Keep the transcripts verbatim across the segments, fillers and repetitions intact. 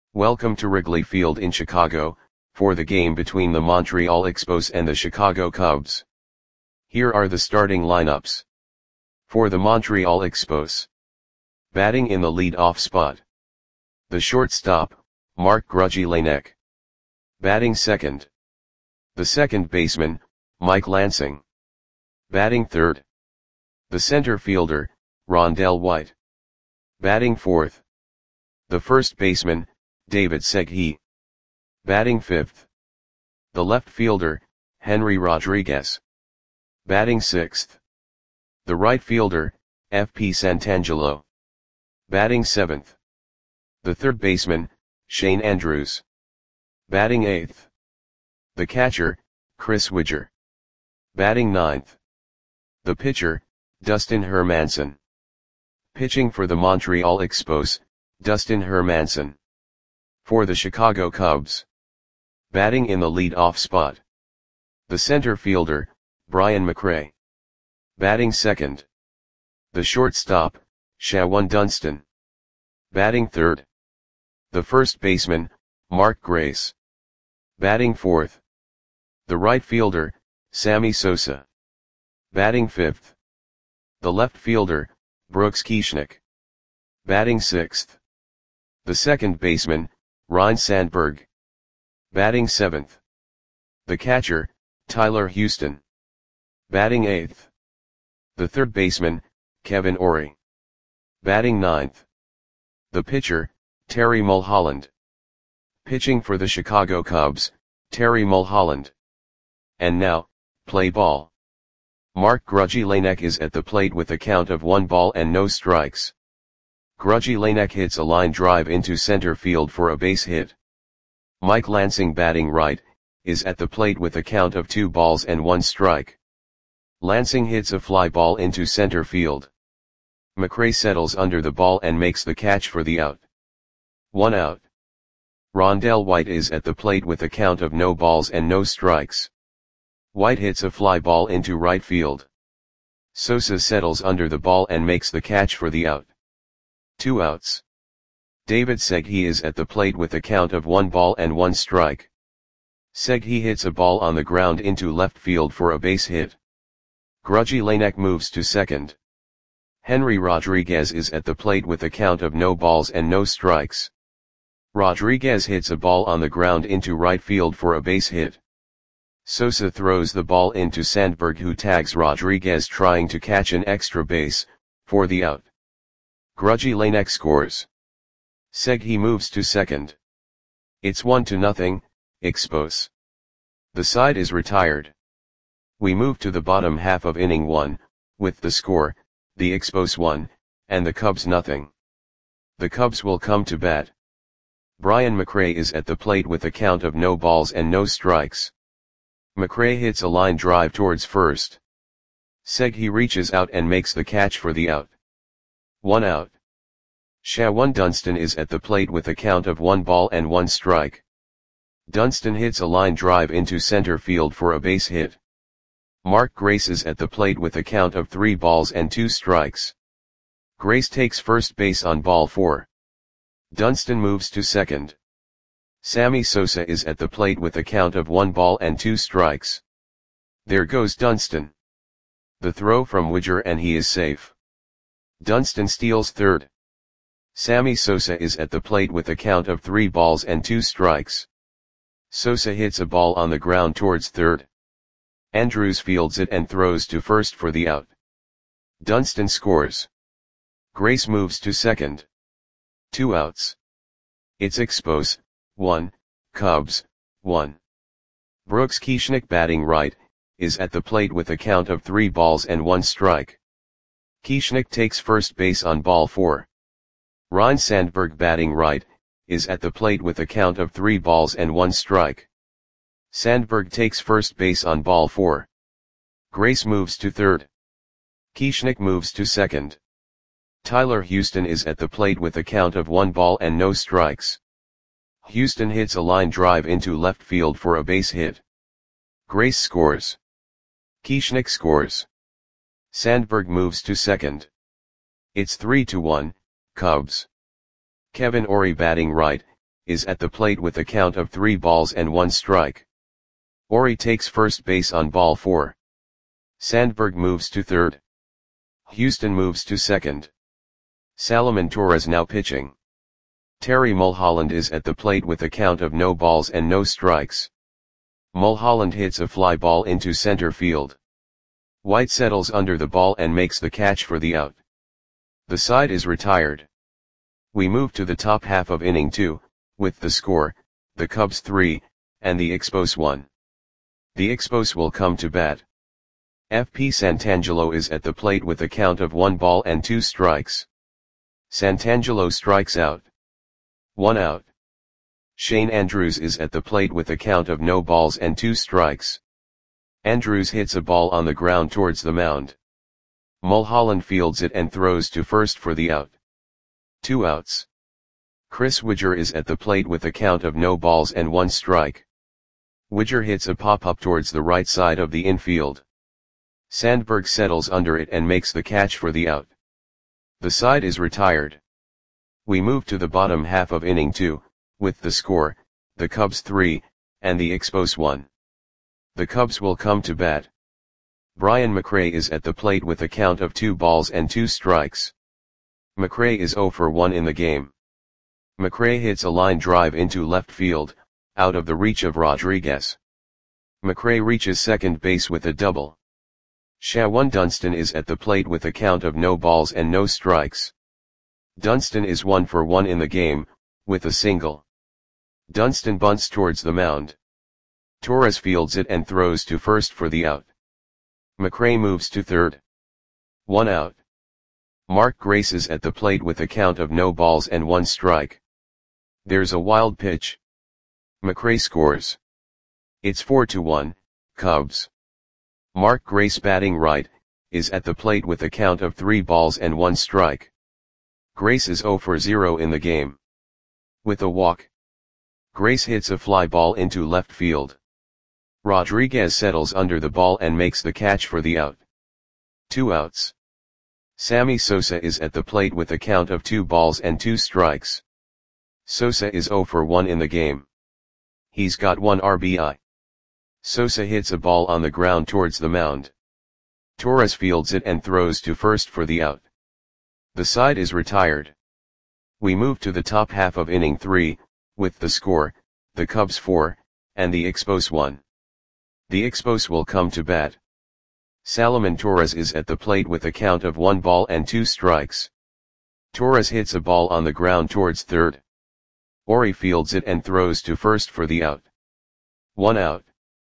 Welcome to Wrigley Field in Chicago, for the game between the Montreal Expos and the Chicago Cubs. Here are the starting lineups. For the Montreal Expos. Batting in the lead-off spot. The shortstop, Marc Grudzielanek. Batting second. The second baseman, Mike Lansing. Batting third. The center fielder, Rondell White. Batting fourth. The first baseman, David Segui. Batting fifth. The left fielder, Henry Rodriguez. Batting sixth. The right fielder, F P Santangelo. Batting seventh. The third baseman, Shane Andrews. Batting eighth. The catcher, Chris Widger. Batting ninth. The pitcher, Dustin Hermanson. Pitching for the Montreal Expos, Dustin Hermanson. For the Chicago Cubs. Batting in the lead-off spot. The center fielder, Brian McRae. Batting second. The shortstop, Shawon Dunston. Batting third. The first baseman, Mark Grace. Batting fourth. The right fielder, Sammy Sosa. Batting fifth. The left fielder, Brooks Kieschnick. Batting sixth. The second baseman, Ryne Sandberg. Batting seventh. The catcher, Tyler Houston. Batting eighth. The third baseman, Kevin Orie. Batting ninth. The pitcher, Terry Mulholland. Pitching for the Chicago Cubs, Terry Mulholland. And now, play ball. Marc Grudzielanek is at the plate with a count of one ball and no strikes. Grudzielanek hits a line drive into center field for a base hit. Mike Lansing, batting right, is at the plate with a count of two balls and one strike. Lansing hits a fly ball into center field. McRae settles under the ball and makes the catch for the out. One out. Rondell White is at the plate with a count of no balls and no strikes. White hits a fly ball into right field. Sosa settles under the ball and makes the catch for the out. Two outs. David Segui is at the plate with a count of one ball and one strike. Segui hits a ball on the ground into left field for a base hit. Grudzielanek moves to second. Henry Rodriguez is at the plate with a count of no balls and no strikes. Rodriguez hits a ball on the ground into right field for a base hit. Sosa throws the ball into Sandberg, who tags Rodriguez trying to catch an extra base, for the out. Grudzielanek scores. Segui moves to second. It's one to nothing, Expos. The side is retired. We move to the bottom half of inning one, with the score, the Expos one, and the Cubs nothing. The Cubs will come to bat. Brian McRae is at the plate with a count of no balls and no strikes. McRae hits a line drive towards first. Segui reaches out and makes the catch for the out. One out. Shawon Dunston is at the plate with a count of one ball and one strike. Dunston hits a line drive into center field for a base hit. Mark Grace is at the plate with a count of three balls and two strikes. Grace takes first base on ball four. Dunston moves to second. Sammy Sosa is at the plate with a count of one ball and two strikes. There goes Dunston. The throw from Widger and he is safe. Dunston steals third. Sammy Sosa is at the plate with a count of three balls and two strikes. Sosa hits a ball on the ground towards third. Andrews fields it and throws to first for the out. Dunston scores. Grace moves to second. Two outs. It's Expos, one, Cubs, one. Brooks Kieschnick, batting right, is at the plate with a count of three balls and one strike. Kieschnick takes first base on ball four. Ryne Sandberg, batting right, is at the plate with a count of three balls and one strike. Sandberg takes first base on ball four. Grace moves to third. Kieschnick moves to second. Tyler Houston is at the plate with a count of one ball and no strikes. Houston hits a line drive into left field for a base hit. Grace scores. Kieschnick scores. Sandberg moves to second. It's three to one, Cubs. Kevin Orie, batting right, is at the plate with a count of three balls and one strike. Ori takes first base on ball four. Sandberg moves to third. Houston moves to second. Salomon Torres now pitching. Terry Mulholland is at the plate with a count of no balls and no strikes. Mulholland hits a fly ball into center field. White settles under the ball and makes the catch for the out. The side is retired. We move to the top half of inning two, with the score, the Cubs three, and the Expos one. The Expos will come to bat. F P Santangelo is at the plate with a count of one ball and two strikes. Santangelo strikes out. One out. Shane Andrews is at the plate with a count of no balls and two strikes. Andrews hits a ball on the ground towards the mound. Mulholland fields it and throws to first for the out. Two outs. Chris Widger is at the plate with a count of no balls and one strike. Widger hits a pop-up towards the right side of the infield. Sandberg settles under it and makes the catch for the out. The side is retired. We move to the bottom half of inning two, with the score, the Cubs three, and the Expos one. The Cubs will come to bat. Brian McRae is at the plate with a count of two balls and two strikes. McRae is zero for one in the game. McRae hits a line drive into left field, out of the reach of Rodriguez. McRae reaches second base with a double. Shawan Dunston is at the plate with a count of no balls and no strikes. Dunston is one for one in the game, with a single. Dunston bunts towards the mound. Torres fields it and throws to first for the out. McRae moves to third. One out. Mark Grace is at the plate with a count of no balls and one strike. There's a wild pitch. McRae scores. It's four to one, Cubs. Mark Grace, batting right, is at the plate with a count of three balls and one strike. Grace is zero for zero in the game. With a walk, Grace hits a fly ball into left field. Rodriguez settles under the ball and makes the catch for the out. Two outs. Sammy Sosa is at the plate with a count of two balls and two strikes. Sosa is zero for one in the game. He's got one R B I. Sosa hits a ball on the ground towards the mound. Torres fields it and throws to first for the out. The side is retired. We move to the top half of inning three, with the score, the Cubs four, and the Expos one. The Expos will come to bat. Salomon Torres is at the plate with a count of one ball and two strikes. Torres hits a ball on the ground towards third. Ori fields it and throws to first for the out. One out.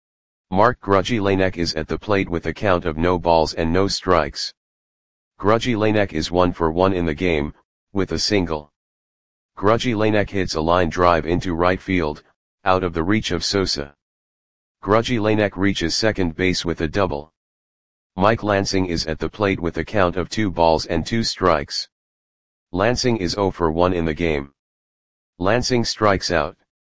Mark Grudzielanek is at the plate with a count of no balls and no strikes. Grudzielanek is one for one in the game, with a single. Grudzielanek hits a line drive into right field, out of the reach of Sosa. Grudzielanek reaches second base with a double. Mike Lansing is at the plate with a count of two balls and two strikes. Lansing is zero for one in the game. Lansing strikes out.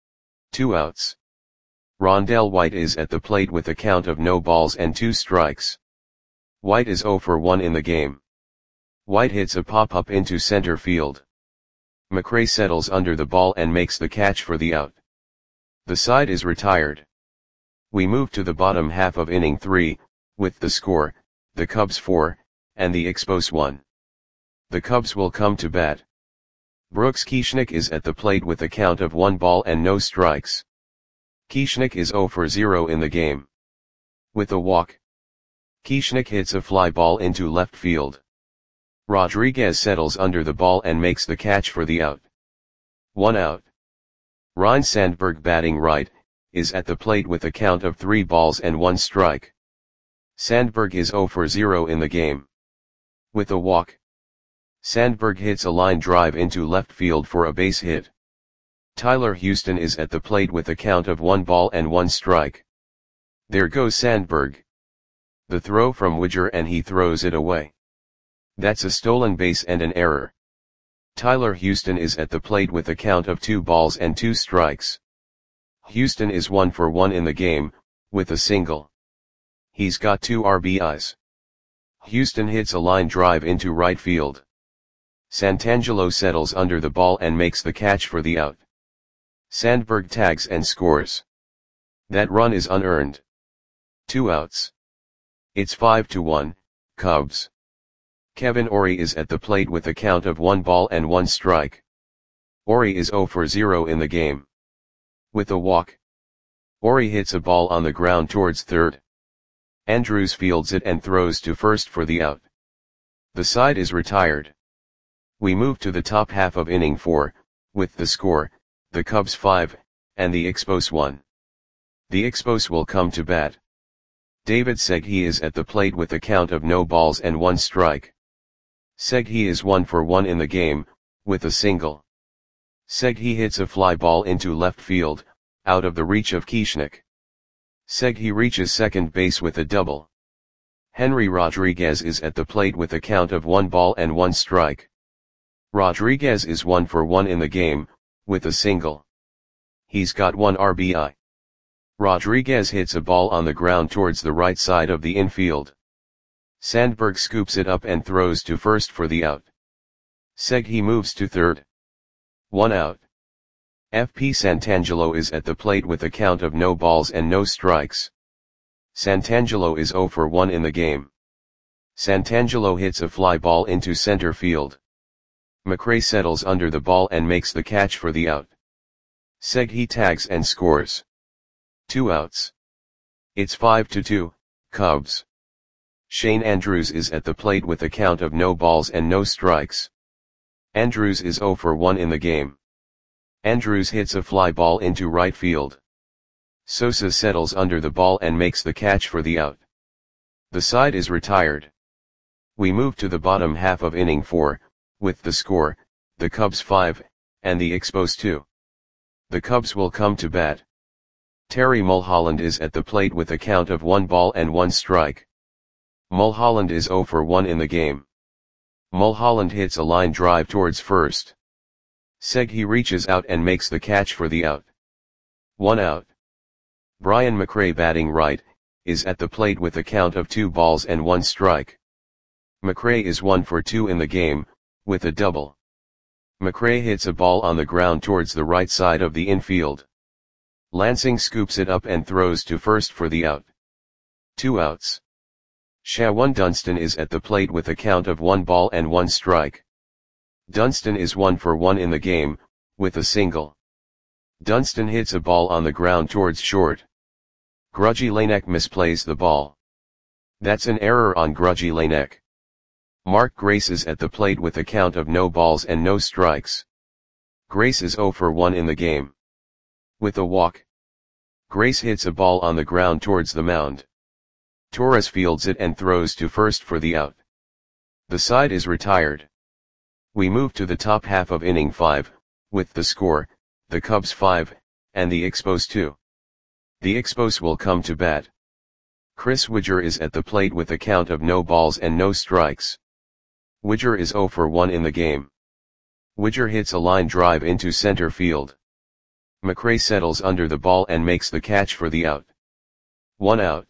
Two outs. Rondell White is at the plate with a count of no balls and two strikes. White is zero for one in the game. White hits a pop-up into center field. McRae settles under the ball and makes the catch for the out. The side is retired. We move to the bottom half of inning three, with the score, the Cubs four, and the Expos one. The Cubs will come to bat. Brooks Kieschnick is at the plate with a count of one ball and no strikes. Kieschnick is zero for zero in the game. With a walk, Kieschnick hits a fly ball into left field. Rodriguez settles under the ball and makes the catch for the out. One out. Ryne Sandberg, batting right, is at the plate with a count of three balls and one strike. Sandberg is zero for zero in the game. With a walk, Sandberg hits a line drive into left field for a base hit. Tyler Houston is at the plate with a count of one ball and one strike. There goes Sandberg. The throw from Widger and he throws it away. That's a stolen base and an error. Tyler Houston is at the plate with a count of two balls and two strikes. Houston is one for one in the game, with a single. He's got two R B Is. Houston hits a line drive into right field. Santangelo settles under the ball and makes the catch for the out. Sandberg tags and scores. That run is unearned. Two outs. It's five to one, Cubs. Kevin Orie is at the plate with a count of one ball and one strike. Orie is zero for zero in the game. With a walk, Orie hits a ball on the ground towards third. Andrews fields it and throws to first for the out. The side is retired. We move to the top half of inning four, with the score, the Cubs five, and the Expos one. The Expos will come to bat. David Segui is at the plate with a count of no balls and one strike. Segui is one for one in the game, with a single. Segui hits a fly ball into left field, out of the reach of Kieschnick. Segui reaches second base with a double. Henry Rodriguez is at the plate with a count of one ball and one strike. Rodriguez is one for one in the game, with a single. He's got one R B I. Rodriguez hits a ball on the ground towards the right side of the infield. Sandberg scoops it up and throws to first for the out. Segui moves to third. One out. F P Santangelo is at the plate with a count of no balls and no strikes. Santangelo is zero for one in the game. Santangelo hits a fly ball into center field. McRae settles under the ball and makes the catch for the out. Segui tags and scores. Two outs. It's five to two, Cubs. Shane Andrews is at the plate with a count of no balls and no strikes. Andrews is zero for one in the game. Andrews hits a fly ball into right field. Sosa settles under the ball and makes the catch for the out. The side is retired. We move to the bottom half of inning four, with the score, the Cubs five, and the Expos two. The Cubs will come to bat. Terry Mulholland is at the plate with a count of one ball and one strike. Mulholland is zero for one in the game. Mulholland hits a line drive towards first. Segui reaches out and makes the catch for the out. One out. Brian McRae, batting right, is at the plate with a count of two balls and one strike. McRae is one for two in the game, with a double. McRae hits a ball on the ground towards the right side of the infield. Lansing scoops it up and throws to first for the out. Two outs. Shawan Dunston is at the plate with a count of one ball and one strike. Dunston is one for one in the game, with a single. Dunston hits a ball on the ground towards short. Grudgy Lanek misplays the ball. That's an error on Grudgy Lanek. Mark Grace is at the plate with a count of no balls and no strikes. Grace is zero for one in the game. With a walk, Grace hits a ball on the ground towards the mound. Torres fields it and throws to first for the out. The side is retired. We move to the top half of inning five, with the score, the Cubs five, and the Expos two. The Expos will come to bat. Chris Widger is at the plate with a count of no balls and no strikes. Widger is zero for one in the game. Widger hits a line drive into center field. McRae settles under the ball and makes the catch for the out. One out.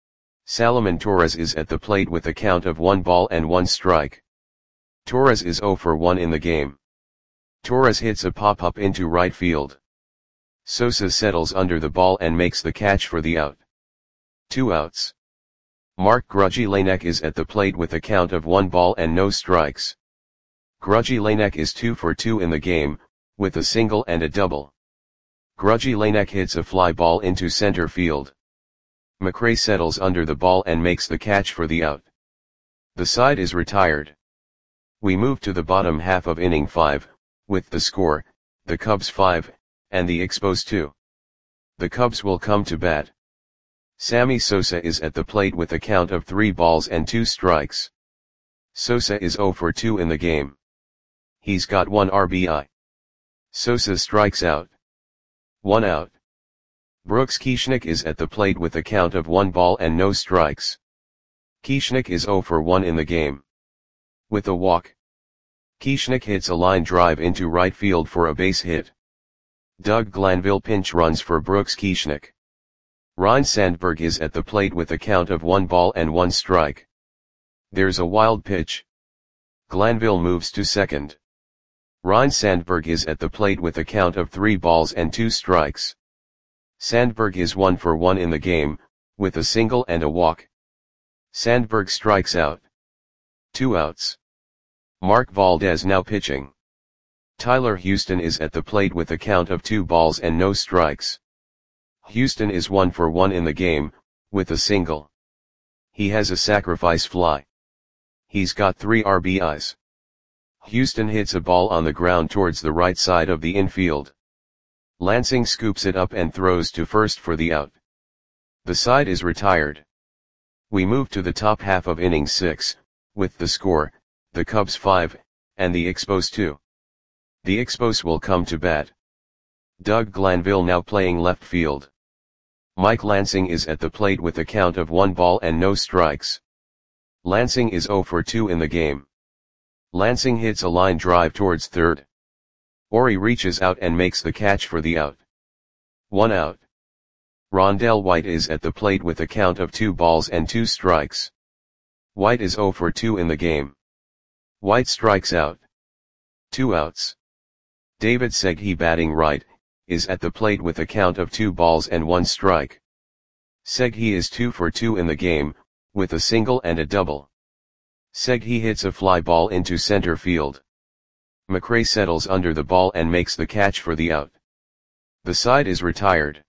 Salomon Torres is at the plate with a count of one ball and one strike. Torres is zero for one in the game. Torres hits a pop-up into right field. Sosa settles under the ball and makes the catch for the out. Two outs. Mark Grudgy Lanek is at the plate with a count of one ball and no strikes. Grudgy Lanek is two for two in the game, with a single and a double. Grudgy Lanek hits a fly ball into center field. McRae settles under the ball and makes the catch for the out. The side is retired. We move to the bottom half of inning five, with the score, the Cubs five, and the Expos two. The Cubs will come to bat. Sammy Sosa is at the plate with a count of three balls and two strikes. Sosa is zero for two in the game. He's got one R B I. Sosa strikes out. One out. Brooks Kieschnick is at the plate with a count of one ball and no strikes. Kieschnick is zero for one in the game. With a walk, Kieschnick hits a line drive into right field for a base hit. Doug Glanville pinch runs for Brooks Kieschnick. Ryne Sandberg is at the plate with a count of one ball and one strike. There's a wild pitch. Glanville moves to second. Ryan Sandberg is at the plate with a count of three balls and two strikes. Sandberg is one for one in the game, with a single and a walk. Sandberg strikes out. Two outs. Mark Valdez now pitching. Tyler Houston is at the plate with a count of two balls and no strikes. Houston is one for one in the game, with a single. He has a sacrifice fly. He's got three R B Is. Houston hits a ball on the ground towards the right side of the infield. Lansing scoops it up and throws to first for the out. The side is retired. We move to the top half of inning six, with the score, the Cubs five, and the Expos two. The Expos will come to bat. Doug Glanville now playing left field. Mike Lansing is at the plate with a count of one ball and no strikes. Lansing is zero for two in the game. Lansing hits a line drive towards third. Ori reaches out and makes the catch for the out. One out. Rondell White is at the plate with a count of two balls and two strikes. White is zero for two in the game. White strikes out. Two outs. David Segui, batting right, is at the plate with a count of two balls and one strike. Segui is two for two in the game, with a single and a double. Segui hits a fly ball into center field. McRae settles under the ball and makes the catch for the out. The side is retired.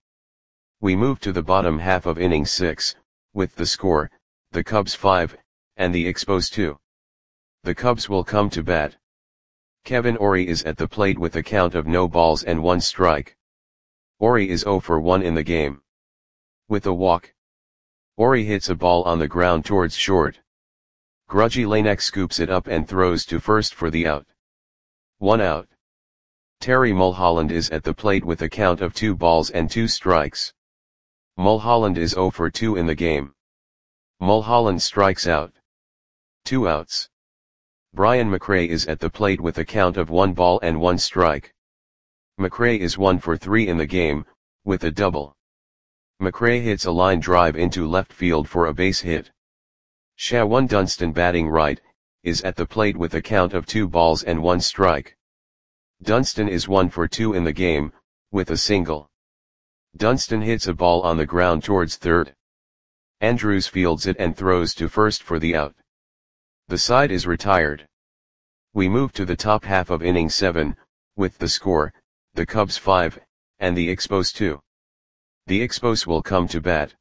We move to the bottom half of inning six, with the score, the Cubs five, and the Expos two. The Cubs will come to bat. Kevin Ori is at the plate with a count of no balls and one strike. Ori is zero for one in the game. With a walk. Ori hits a ball on the ground towards short. Grudgy Lanek scoops it up and throws to first for the out. One out. Terry Mulholland is at the plate with a count of two balls and two strikes. Mulholland is zero for two in the game. Mulholland strikes out. Two outs. Brian McRae is at the plate with a count of one ball and one strike. McRae is one for three in the game, with a double. McRae hits a line drive into left field for a base hit. Shawan Dunston, batting right, is at the plate with a count of two balls and one strike. Dunston is one for two in the game, with a single. Dunston hits a ball on the ground towards third. Andrews fields it and throws to first for the out. The side is retired. We move to the top half of inning seven, with the score, the Cubs five, and the Expos two. The Expos will come to bat.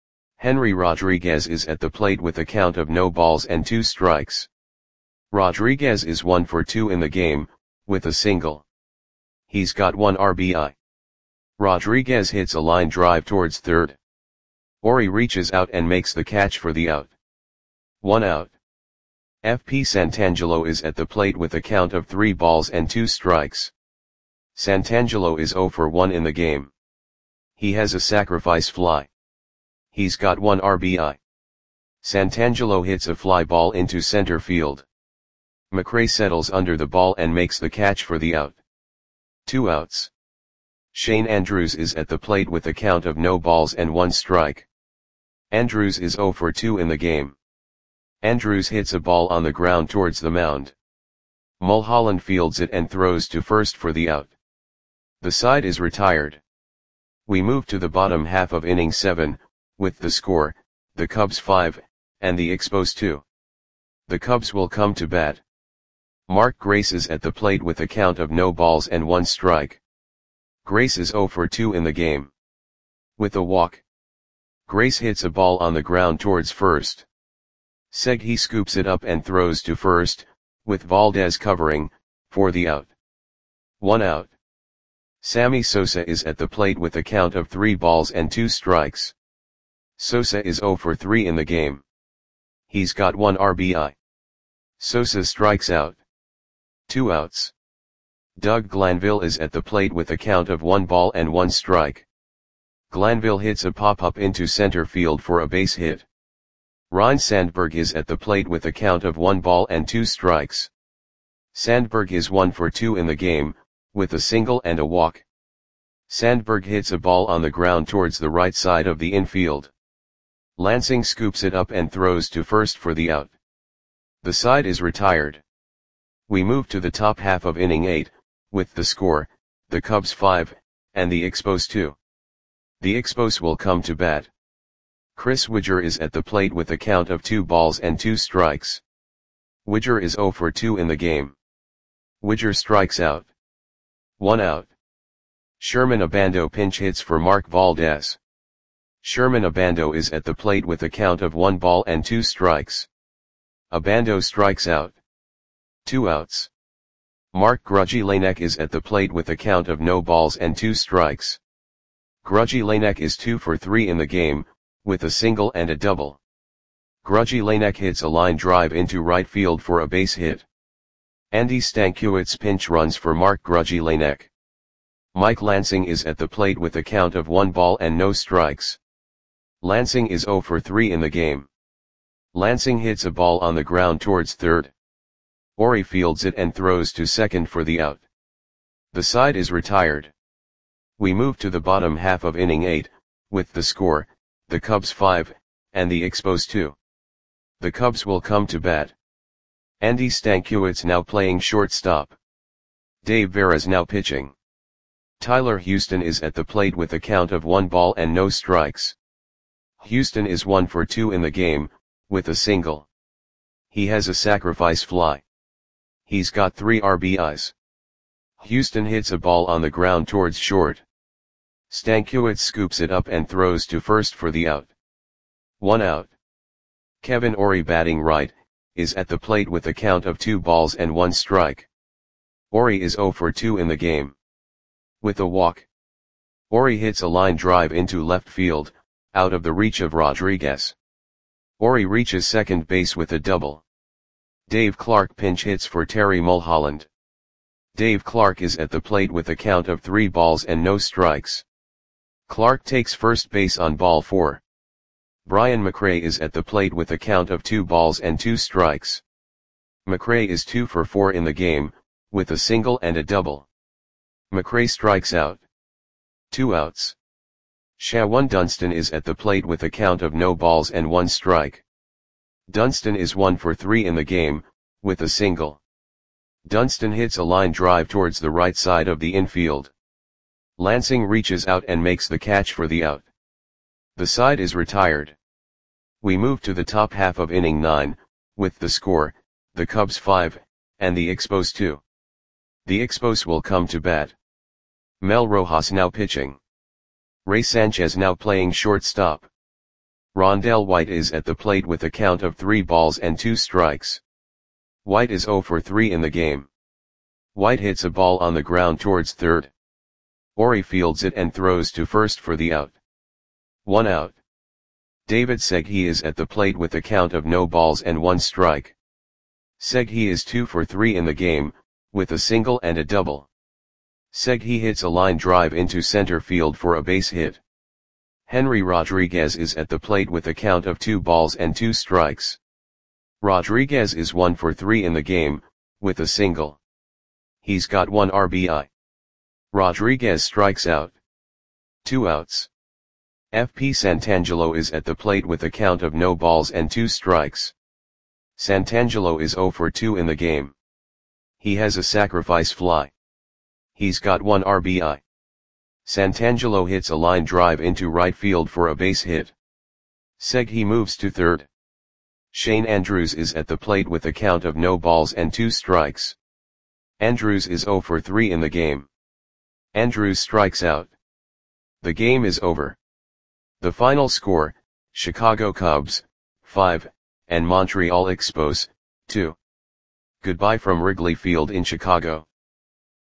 Henry Rodriguez is at the plate with a count of no balls and two strikes. Rodriguez is one for two in the game, with a single. He's got one R B I. Rodriguez hits a line drive towards third. Ori reaches out and makes the catch for the out. One out. F P Santangelo is at the plate with a count of three balls and two strikes. Santangelo is zero for one in the game. He has a sacrifice fly. He's got one R B I. Santangelo hits a fly ball into center field. McRae settles under the ball and makes the catch for the out. Two outs. Shane Andrews is at the plate with a count of no balls and one strike. Andrews is zero for two in the game. Andrews hits a ball on the ground towards the mound. Mulholland fields it and throws to first for the out. The side is retired. We move to the bottom half of inning seven, with the score, the Cubs five, and the Expos two. The Cubs will come to bat. Mark Grace is at the plate with a count of no balls and one strike. Grace is zero for two in the game. With a walk. Grace hits a ball on the ground towards first. Segui scoops it up and throws to first, with Valdez covering, for the out. One out. Sammy Sosa is at the plate with a count of three balls and two strikes. Sosa is zero for three in the game. He's got one R B I. Sosa strikes out. Two outs. Doug Glanville is at the plate with a count of one ball and one strike. Glanville hits a pop-up into center field for a base hit. Ryan Sandberg is at the plate with a count of one ball and two strikes. Sandberg is one for two in the game, with a single and a walk. Sandberg hits a ball on the ground towards the right side of the infield. Lansing scoops it up and throws to first for the out. The side is retired. We move to the top half of inning eight, with the score, the Cubs five, and the Expos two. The Expos will come to bat. Chris Widger is at the plate with a count of two balls and two strikes. Widger is oh for two in the game. Widger strikes out. One out. Sherman Abando pinch hits for Mark Valdez. Sherman Abando is at the plate with a count of one ball and two strikes. Abando strikes out. Two outs. Mark Grudgy Lanek is at the plate with a count of no balls and two strikes. Grudgy Lanek is two for three in the game, with a single and a double. Grudgy Lanek hits a line drive into right field for a base hit. Andy Stankiewicz pinch runs for Mark Grudgy Lanek. Mike Lansing is at the plate with a count of one ball and no strikes. Lansing is oh for three in the game. Lansing hits a ball on the ground towards third. Ori fields it and throws to second for the out. The side is retired. We move to the bottom half of inning eight, with the score, the Cubs five, and the Expos two. The Cubs will come to bat. Andy Stankiewicz now playing shortstop. Dave Veras now pitching. Tyler Houston is at the plate with a count of one ball and no strikes. Houston is one for two in the game, with a single. He has a sacrifice fly. He's got three R B Is. Houston hits a ball on the ground towards short. Stankiewicz scoops it up and throws to first for the out. One out. Kevin Ori batting right, is at the plate with a count of two balls and one strike. Ori is oh for two in the game. With a walk. Ori hits a line drive into left field, out of the reach of Rodriguez. Ori reaches second base with a double. Dave Clark pinch hits for Terry Mulholland. Dave Clark is at the plate with a count of three balls and no strikes. Clark takes first base on ball four. Brian McRae is at the plate with a count of two balls and two strikes. McRae is two for four in the game, with a single and a double. McRae strikes out. Two outs. Shawan Dunston is at the plate with a count of no balls and one strike. Dunston is one for three in the game, with a single. Dunston hits a line drive towards the right side of the infield. Lansing reaches out and makes the catch for the out. The side is retired. We move to the top half of inning nine, with the score, the Cubs five, and the Expos two. The Expos will come to bat. Mel Rojas now pitching. Ray Sanchez now playing shortstop. Rondell White is at the plate with a count of three balls and two strikes. White is oh for three in the game. White hits a ball on the ground towards third. Ori fields it and throws to first for the out. One out. David Segui is at the plate with a count of no balls and one strike. Segui is two for three in the game, with a single and a double. Segui hits a line drive into center field for a base hit. Henry Rodriguez is at the plate with a count of two balls and two strikes. Rodriguez is one for three in the game, with a single. He's got one R B I. Rodriguez strikes out. Two outs. F P Santangelo is at the plate with a count of no balls and two strikes. Santangelo is oh for two in the game. He has a sacrifice fly. He's got one R B I. Santangelo hits a line drive into right field for a base hit. Segui moves to third. Shane Andrews is at the plate with a count of no balls and two strikes. Andrews is oh for three in the game. Andrews strikes out. The game is over. The final score, Chicago Cubs, five, and Montreal Expos, two. Goodbye from Wrigley Field in Chicago.